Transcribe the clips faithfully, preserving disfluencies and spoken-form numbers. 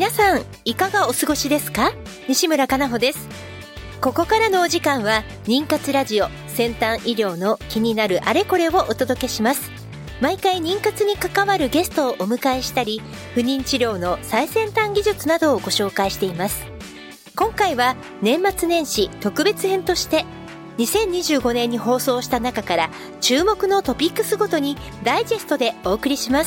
皆さんいかがお過ごしですか？西村かなほです。ここからのお時間は妊活ラジオ、先端医療の気になるあれこれをお届けします。毎回妊活に関わるゲストをお迎えしたり、不妊治療の最先端技術などをご紹介しています。今回は年末年始特別編としてにせんにじゅうごねんに放送した中から注目のトピックスごとにダイジェストでお送りします。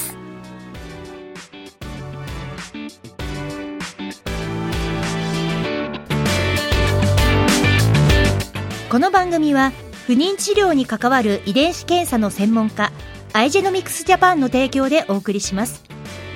この番組は不妊治療に関わる遺伝子検査の専門家アイジェノミクスジャパンの提供でお送りします。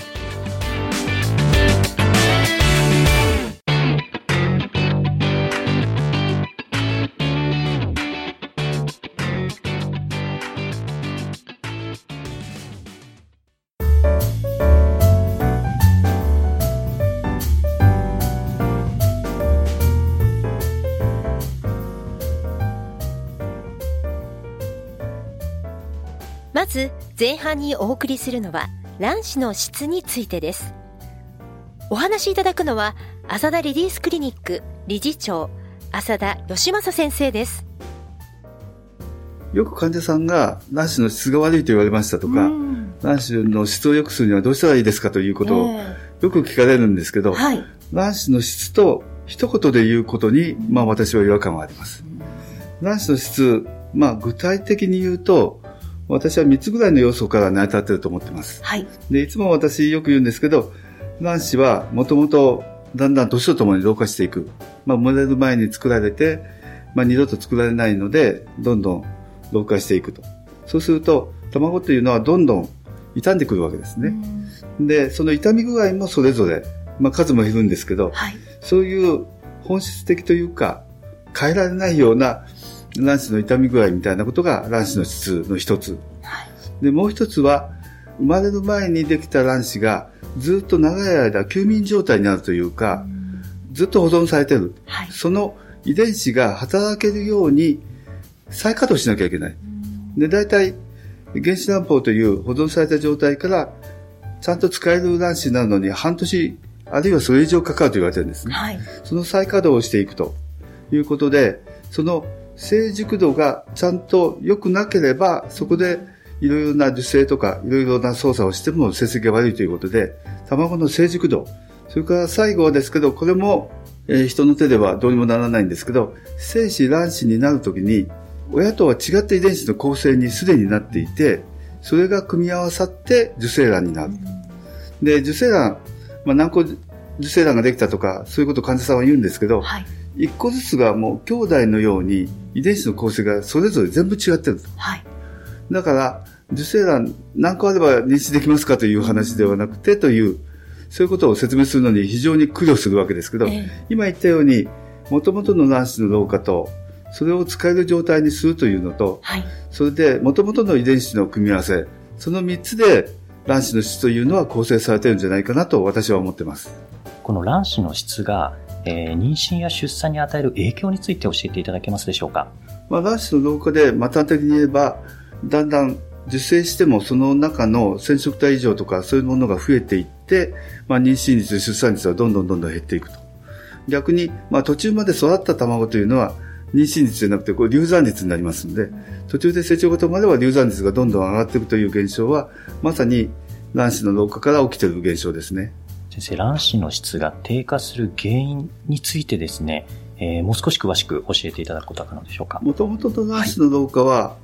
まず前半にお送りするのは卵子の質についてです。お話しいただくのは浅田レディースクリニック理事長浅田義正先生です。 よく患者さんが卵子の質が悪いと言われましたとか、卵子の質を良くするにはどうしたらいいですかということをよく聞かれるんですけど、はい、卵子の質と一言で言うことに、まあ、私は違和感はあります。卵子の質、まあ、具体的に言うと私はみっつぐらいの要素から成り立っていると思っています。はい。で、いつも私よく言うんですけど、卵子はもともとだんだん年とともに老化していく。まあ、生まれる前に作られて、まあ、二度と作られないので、どんどん老化していくと。そうすると、卵というのはどんどん傷んでくるわけですね。で、その傷み具合もそれぞれ、まあ、数も減るんですけど、はい、そういう本質的というか、変えられないような卵子の傷み具合みたいなことが卵子の質の一つ、はい、でもう一つは生まれる前にできた卵子がずっと長い間休眠状態になるというか、うずっと保存されている、はい、その遺伝子が働けるように再稼働しなきゃいけない。で、大体原子卵胞という保存された状態からちゃんと使える卵子になるのに半年あるいはそれ以上かかると言われてるんですね、はい、その再稼働をしていくということで、その成熟度がちゃんと良くなければ、そこでいろいろな受精とかいろいろな操作をしても成績が悪いということで、卵の成熟度、それから最後はですけど、これも、えー、人の手ではどうにもならないんですけど、精子卵子になるときに親とは違った遺伝子の構成にすでになっていて、それが組み合わさって受精卵になる。で、受精卵、まあ、何個受精卵ができたとかそういうことを患者さんは言うんですけど、はい、一個ずつがもう兄弟のように遺伝子の構成がそれぞれ全部違ってる、はい、だから受精卵何個あれば妊娠できますかという話ではなくてという、そういうことを説明するのに非常に苦慮するわけですけど、えー、今言ったように元々の卵子の老化とそれを使える状態にするというのと、はい、それで元々の遺伝子の組み合わせ、そのみっつで卵子の質というのは構成されているんじゃないかなと私は思っています。 この卵子の質がえー、妊娠や出産に与える影響について教えていただけますでしょうか？ まあ、卵子の老化で、まあ、端的に言えばだんだん受精してもその中の染色体異常とかそういうものが増えていって、まあ、妊娠率出産率はどんどんどんどん減っていくと。逆に、まあ、途中まで育った卵というのは妊娠率じゃなくてこう流産率になりますので、途中で成長が止まれば流産率がどんどん上がっていくという現象はまさに卵子の老化から起きている現象ですね。 先生、卵子の質が低下する原因についてですね、えー、もう少し詳しく教えていただくことは可能でしょうか？ もともとの卵子の老化は、はい、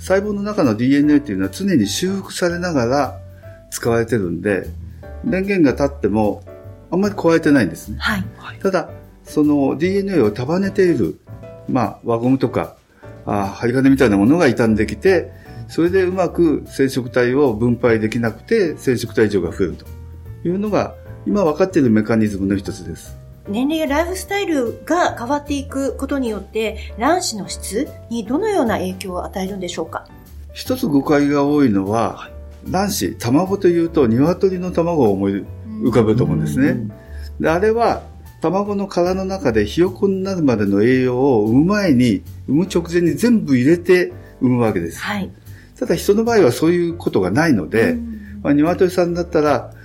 細胞の中の ディーエヌエー というのは常に修復されながら使われてるんで、電源が立ってもあんまり壊れてないんですね、はい、ただその ディーエヌエー を束ねている、まあ、輪ゴムとかあ針金みたいなものが傷んできて、それでうまく染色体を分配できなくて染色体異常が増えるというのが今分かっているメカニズムの一つです。 年齢やライフスタイルが変わっていくことによって卵子の質にどのような影響を与えるんでしょうか？ 一つ誤解が多いのは、卵子、卵というと鶏の卵を思い浮かべると思うんですね。で、あれは卵の殻の中でひよこになるまでの栄養を産む前に、産む直前に全部入れて産むわけです、はい、ただ人の場合はそういうことがないので、まあ、鶏さんだったら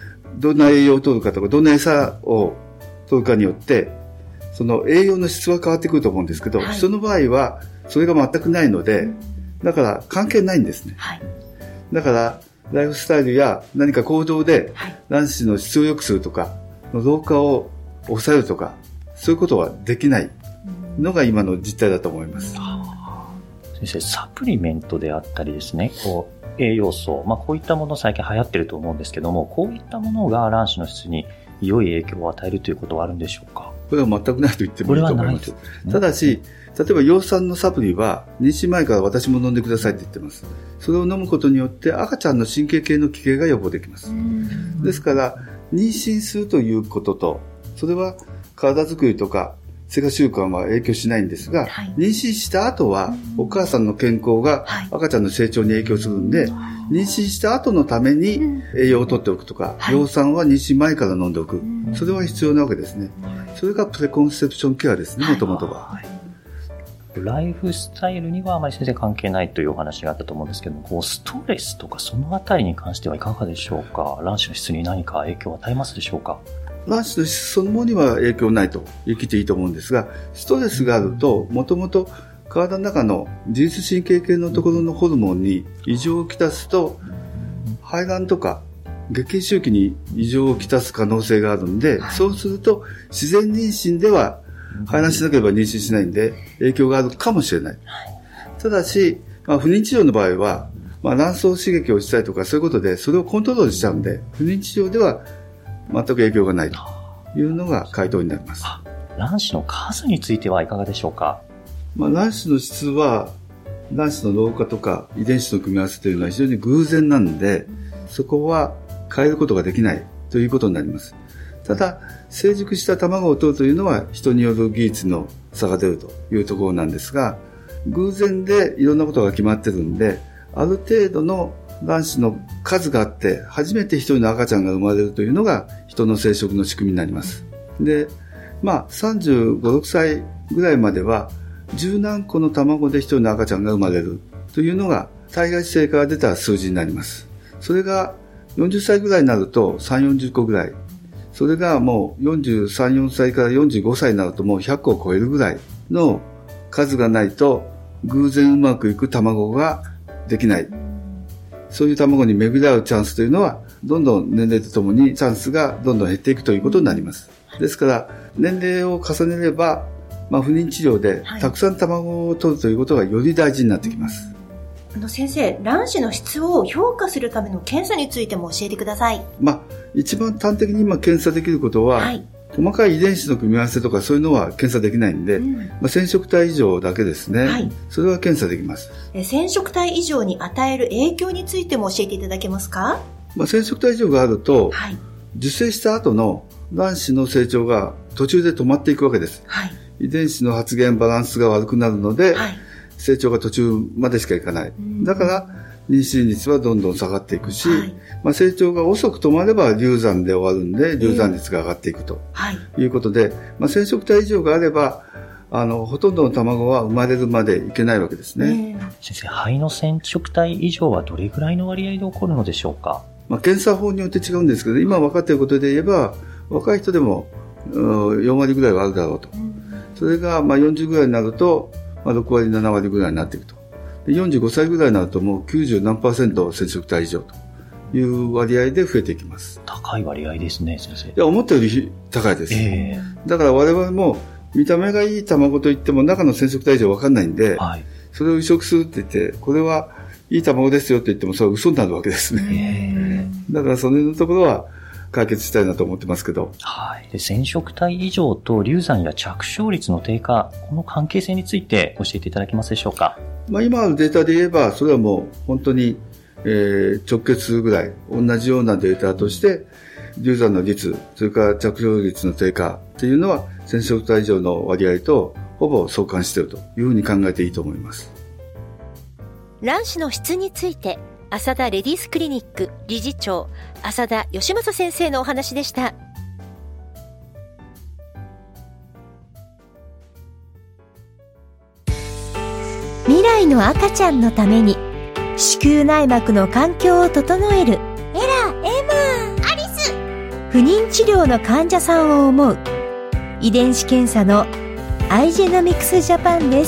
どんな栄養を取るかとか、どんな餌を取るかによって、その栄養の質は変わってくると思うんですけど、はい、人の場合はそれが全くないので、だから関係ないんですね。はい、だから、ライフスタイルや何か行動で卵子の質を良くするとか、の老化を抑えるとか、そういうことはできないのが今の実態だと思います。 先生、サプリメントであったりですね、こう栄養素、まあ、こういったもの最近流行ってると思うんですけども、こういったものが卵子の質に良い影響を与えるということはあるんでしょうか？ これは全くないと言ってもいいと思います。ただし、例えば葉酸のサプリは妊娠前から私も飲んでくださいって言ってます。それを飲むことによって赤ちゃんの神経系の奇形が予防できます。ですから妊娠するということと、それは体作りとか生活習慣は影響しないんですが、はい、妊娠した後はお母さんの健康が赤ちゃんの成長に影響するんで、はい、妊娠した後のために栄養をとっておくとか、葉酸は妊娠前から飲んでおく、それは必要なわけですね。それがプレコンセプションケアですね、もともとは。はい、 ライフスタイルにはあまり先生関係ないというお話があったと思うんですけども、こうストレスとかそのあたりに関してはいかがでしょうか？卵子の質に何か影響を与えますでしょうか？ 卵子の質そのものには影響ないと生きていいと思うんですが、ストレスがあるともともと体の中の自律神経系のところのホルモンに異常をきたすと、排卵とか月経周期に異常をきたす可能性があるんで、そうすると自然妊娠では排卵しなければ妊娠しないんで影響があるかもしれない。ただし、まあ、不妊治療の場合は、まあ、卵巣刺激をしたりとかそういうことでそれをコントロールしちゃうんで、不妊治療では全く影響がないというのが回答になります。 卵子の数についてはいかがでしょうか？ まあ、卵子の質は卵子の老化とか遺伝子の組み合わせというのは非常に偶然なんで、そこは変えることができないということになります。ただ成熟した卵を取るというのは人による技術の差が出るというところなんですが、偶然でいろんなことが決まってるんで、ある程度の卵子の数があって初めて一人の赤ちゃんが生まれるというのが人の生殖の仕組みになります。で、まあさんじゅうご、ろくさいぐらいまでは十何個の卵で一人の赤ちゃんが生まれるというのが体外受精から出た数字になります。それがよんじゅっさいぐらいになるとさんじゅう、よんじゅっこぐらい、それがもうよんじゅうさん、よんさいからよんじゅうごさいになるともうひゃっこを超えるぐらいの数がないと偶然うまくいく卵ができない。そういう卵に巡り合うチャンスというのはどんどん年齢とともにチャンスがどんどん減っていくということになります。ですから年齢を重ねれば、まあ、不妊治療でたくさん卵を取るということがより大事になってきます。 あの先生、卵子の質を評価するための検査についても教えてください。 まあ、一番端的に今検査できることは、はい、細かい遺伝子の組み合わせとかそういうのは検査できないんで、うん、まあ、染色体異常だけですね、はい、それは検査できます。 え染色体異常に与える影響についても教えていただけますか？ まあ、染色体異常があると、はい、受精した後の卵子の成長が途中で止まっていくわけです、はい、遺伝子の発現バランスが悪くなるので、はい、成長が途中までしかいかない。だから妊娠率はどんどん下がっていくし、はい、まあ、成長が遅く止まれば流産で終わるんで流産率が上がっていくということで、まあ、染色体異常があればあのほとんどの卵は生まれるまでいけないわけですね。 先生、肺の染色体異常はどれぐらいの割合で起こるのでしょうか？ まあ、検査法によって違うんですけど、今分かっていることで言えば若い人でもよんわりぐらいはあるだろうと。それがまあよんじゅうぐらいになるとまあろくわりななわりぐらいになっていくと。でよんじゅうごさいぐらいになるともうきゅうじゅうなんパーセント染色体異常という割合で増えていきます。 高い割合ですね、先生。いや、思ったより高いです、えー、だから我々も見た目がいい卵といっても中の染色体異常分かんないんで、はい、それを移植するって言ってこれはいい卵ですよって言ってもそれは嘘になるわけですね、えー、だからその辺のところは解決したいなと思ってますけど、 はい、で染色体異常と流産や着床率の低下、この関係性について教えていただけますでしょうか？ まあ、今あるデータで言えばそれはもう本当に、えー、直結ぐらい同じようなデータとして流産の率、それから着床率の低下というのは染色体異常の割合とほぼ相関しているというふうに考えていいと思います。 卵子の質について浅田レディースクリニック理事長浅田義正先生のお話でした。未来の赤ちゃんのために子宮内膜の環境を整えるエラ、エマ、アリス、 不妊治療の患者さんを思う遺伝子検査のアイジェノミクスジャパンです。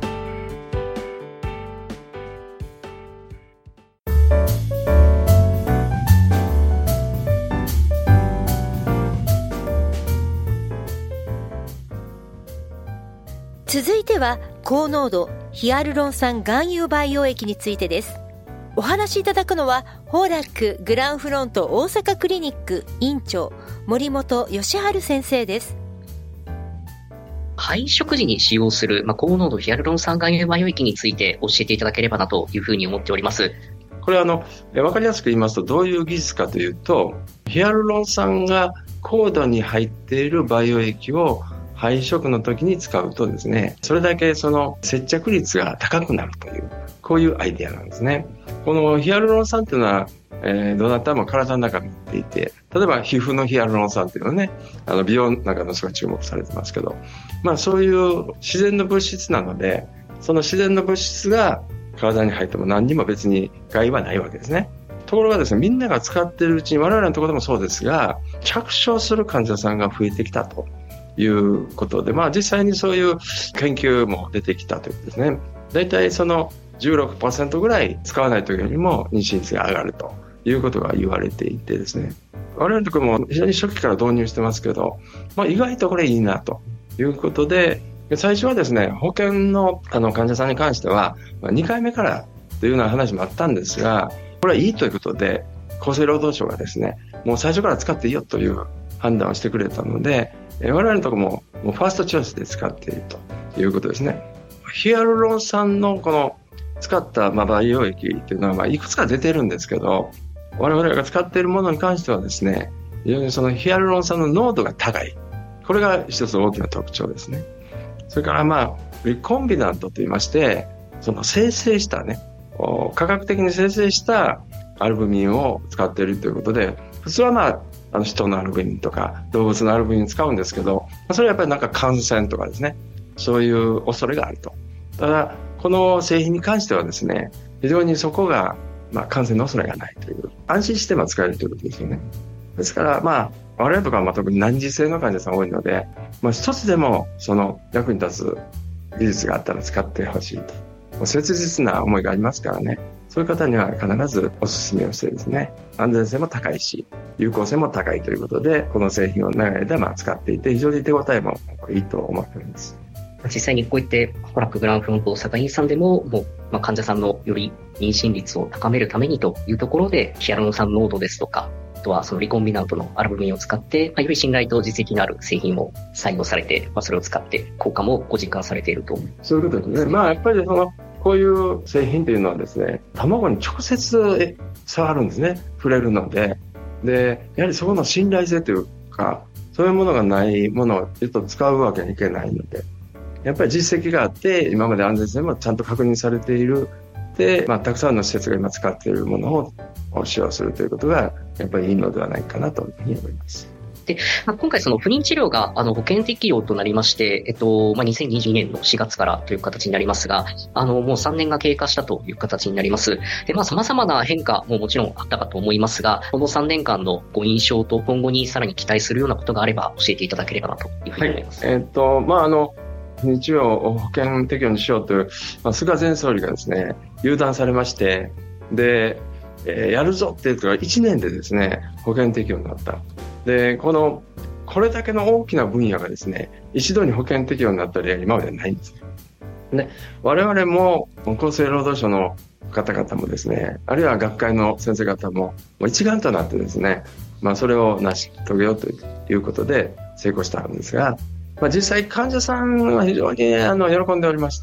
続いては高濃度ヒアルロン酸含有培養液についてです。お話しいただくのはホーラックグランフロント大阪クリニック院長森本義治先生です。 配食時に使用する、まあ、高濃度ヒアルロン酸含有培養液について教えていただければなというふうに思っております。 これはあの分かりやすく言いますと、どういう技術かというと、ヒアルロン酸が高度に入っている培養液を配食の時に使うとですね、それだけその接着率が高くなるという、こういうアイデアなんですね。このヒアルロン酸というのは、えー、どなたも体の中に持っていて、例えば皮膚のヒアルロン酸というのはね、あの美容なんかのすごい注目されてますけど、まあそういう自然の物質なので、その自然の物質が体に入っても何にも別に害はないわけですね。ところがですね、みんなが使っているうちに、我々のところでもそうですが、着床する患者さんが増えてきたということで、まあ実際にそういう研究も出てきたということですね。だいたいそのじゅうろくパーセント ぐらい使わないときよりも妊娠率が上がるということが言われていてですね、我々のところも非常に初期から導入してますけど、まあ、意外とこれいいなということで、最初はですね、保険のあの患者さんに関してはにかいめからというような話もあったんですが、これはいいということで厚生労働省がですね、もう最初から使っていいよという判断をしてくれたので、我々のところももうファーストチョイスで使っているということですね。ヒアルロン酸のこの使ったまあ培養液というのはまあいくつか出てるんですけど、我々が使っているものに関してはですね、非常にそのヒアルロン酸の濃度が高い。これが一つ大きな特徴ですね。それからまあリコンビナントといいまして、その生成したね、科学的に生成したアルブミンを使っているということで、普通はまああの人のアルブミンとか動物のアルブミン使うんですけど、それはやっぱりなんか感染とかですね、そういう恐れがあると。ただこの製品に関してはですね、非常にそこがまあ感染の恐れがないという、安心してまあ使えるということですよね。ですからまあ我々とかはまあ特に難治性の患者さん多いので、まあ、一つでもその役に立つ技術があったら使ってほしいと、切実な思いがありますからね、そういう方には必ずお勧めをしてですね、安全性も高いし有効性も高いということで、この製品を長い間まあ使っていて、非常に手応えもいいと思っております。 実際にこういってホラックグランフロント大阪院さんでも、もう、まあ、患者さんのより妊娠率を高めるためにというところで、ヒアルロン酸濃度ですとか、あとはそのリコンビナントのアルブミンを使って、まあ、より信頼と実績のある製品を採用されて、まあ、それを使って効果もご実感されていると。 そういうことですね。まあやっぱりそのこういう製品というのはですね、卵に直接触るんですね、触れるので、でやはりそこの信頼性というか、そういうものがないものをちょっと使うわけにいけないので、やっぱり実績があって、今まで安全性もちゃんと確認されている。で、まあ、たくさんの施設が今使っているものを使用するということが、やっぱりいいのではないかなというふうに思います。 で、まあ、今回その不妊治療があの保険適用となりまして、えっと、まあ、にせんにじゅうにねんのしがつからという形になりますが、あの、もうさんねんが経過したという形になります。で、まあ、様々な変化ももちろんあったかと思いますが、このさんねんかんのご印象と今後にさらに期待するようなことがあれば教えていただければなというふうに思います。 はい、えっと、まあ、あの、不妊治療を保険適用にしようという、まあ、菅前総理がですね、有断されまして、で、えー、やるぞっていうかいちねんでですね、保険適用になった。で、この、これだけの大きな分野がですね、一度に保険適用になった例は今までないんです。で、我々も厚生労働省の方々もですね、あるいは学会の先生方も、もう一丸となってですね、まあそれを成し遂げようということで成功したんですが、まあ、実際患者さんは非常にあの喜んでおりまして、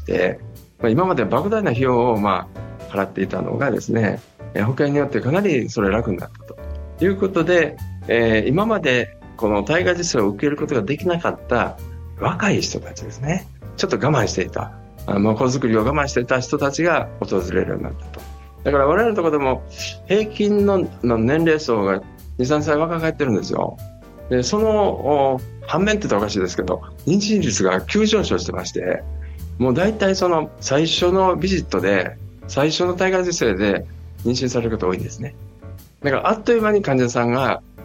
まあ、今まで莫大な費用をまあ払っていたのがですね、保険によってかなりそれ楽になったということで、えー、今までこの体外受精を受けることができなかった若い人たちですね、ちょっと我慢していた、あの子作りを我慢していた人たちが訪れるようになったと。だから我々のところでも平均 の, の年齢層がに、さんさい若返ってるんですよ。で、その反面って言ったらおかしいですけど、妊娠率が急上昇してまして、もう大体その最初のビジットで、最初の体外受精で妊娠される方多いんですね。だからあっという間に患者さんが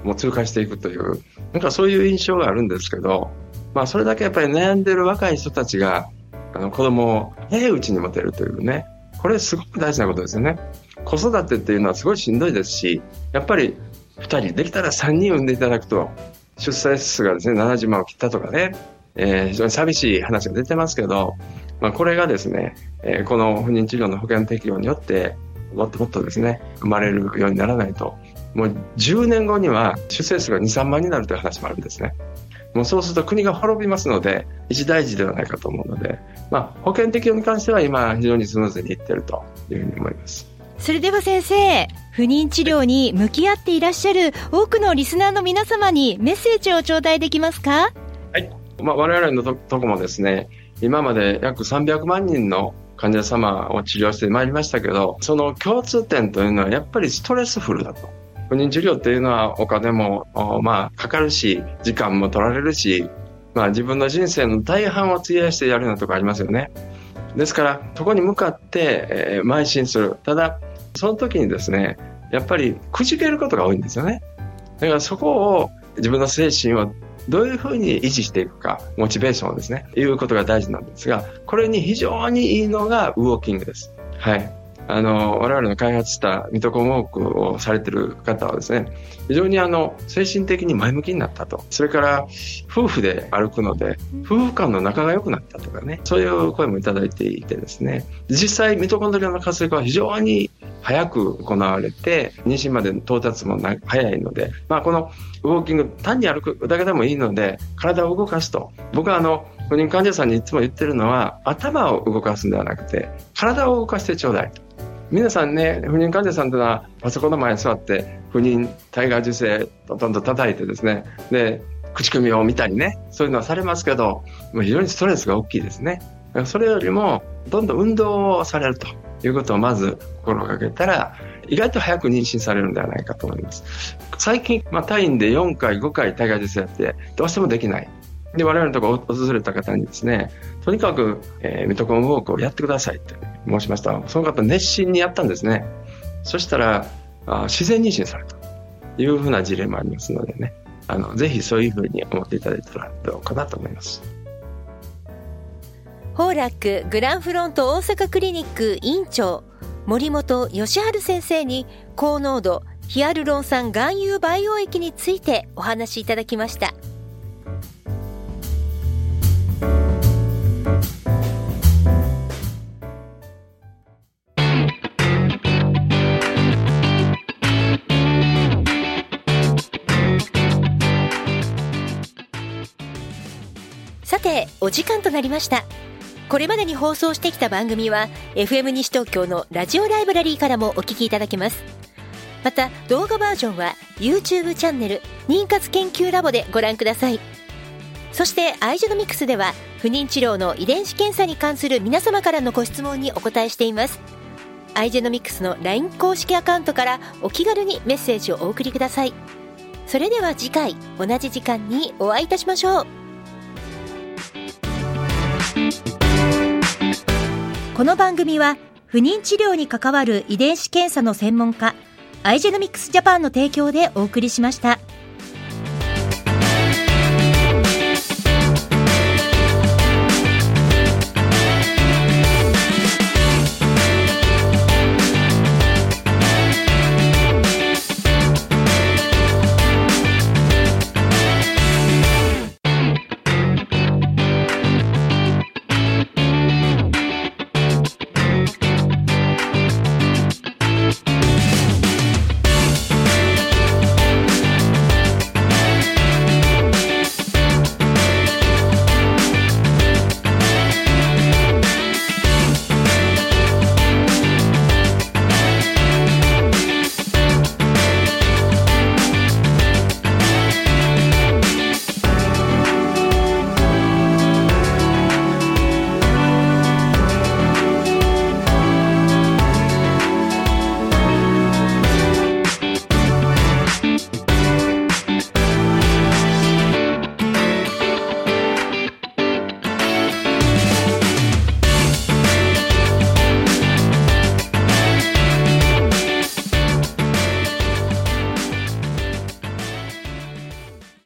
もう通過していくという、なんかそういう印象があるんですけど、まあそれだけやっぱり悩んでる若い人たちが、あの子供を早いうちに持てるというね、これすごく大事なことですよね。子育てっていうのはすごいしんどいですし、やっぱりふたり、できたらさんにん産んでいただくと、出産数がですね、ななじゅうまんを切ったとかね、えー、非常に寂しい話が出てますけど、まあこれがですね、えー、この不妊治療の保険適用によって、もっともっとですね、生まれるようにならないと、もうじゅうねんごには出生数がに、さんまんになるという話もあるんですね。もうそうすると国が滅びますので、一大事ではないかと思うので、まあ保険適用に関しては今非常にスムーズにいっているというふうに思います。 それでは先生、不妊治療に向き合っていらっしゃる多くのリスナーの皆様にメッセージを頂戴できますか？ はい。まあ我々のと, とこもですね、今まで約さんびゃくまんにんの患者様を治療してまいりましたけど、その共通点というのはやっぱりストレスフルだと。不妊治療っていうのはお金もまあかかるし、時間も取られるし、まあ自分の人生の大半を費やしてやるようなところありますよね。ですからそこに向かって、えー、邁進する。ただその時にですね、やっぱりくじけることが多いんですよね。だからそこを自分の精神をどういうふうに維持していくか、モチベーションをですね、いうことが大事なんですが、これに非常にいいのがウォーキングです。はい。あの、我々の開発したミトコンウォークをされている方はですね、非常にあの、精神的に前向きになったと。それから、夫婦で歩くので、夫婦間の仲が良くなったとかね、そういう声もいただいていてですね、実際ミトコンドリアの活性化は非常に早く行われて、妊娠までの到達も早いので、まあこのウォーキング、単に歩くだけでもいいので、体を動かすと。僕はあの、不妊患者さんにいつも言ってるのは、頭を動かすんではなくて、体を動かしてちょうだいと。皆さんね、不妊患者さんというのはパソコンの前に座って不妊体外受精をどんどん叩いてですね、で口コミを見たりね、そういうのはされますけど、非常にストレスが大きいですね。それよりもどんどん運動をされるということをまず心がけたら、意外と早く妊娠されるのではないかと思います。最近、まあ、タインでよんかいごかい体外受精やってどうしてもできないで、我々のところを訪れた方にですね、とにかく、えー、ミトコンウォークをやってくださいって申しました。その方熱心にやったんですね。そしたらあ自然妊娠されたというふうな事例もありますのでね、あのぜひそういうふうに思っていただいたらどうかなと思います。 ホーラックグランフロント大阪クリニック院長森本義治先生に高濃度ヒアルロン酸含有培養液についてお話しいただきました。さて、お時間となりました。これまでに放送してきた番組は エフエム 西東京のラジオライブラリーからもお聞きいただけます。また動画バージョンは YouTube チャンネル妊活研究ラボでご覧ください。そしてアイジェノミクスでは不妊治療の遺伝子検査に関する皆様からのご質問にお答えしています。アイジェノミクスの ライン 公式アカウントからお気軽にメッセージをお送りください。それでは次回同じ時間にお会いいたしましょう。この番組は不妊治療に関わる遺伝子検査の専門家アイジェノミクスジャパンの提供でお送りしました。